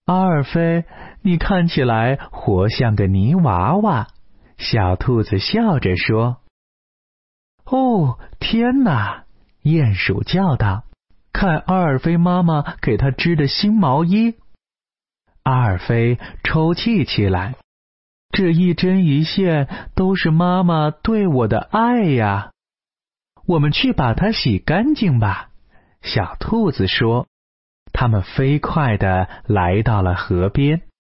阿尔菲，你看起来活像个泥娃娃。小兔子笑着说。哦，天哪！鼹鼠叫道，看阿尔菲妈妈给他织的新毛衣。阿尔菲抽泣起来，这一针一线都是妈妈对我的爱呀。我们去把它洗干净吧，小兔子说。他们飞快地来到了河边。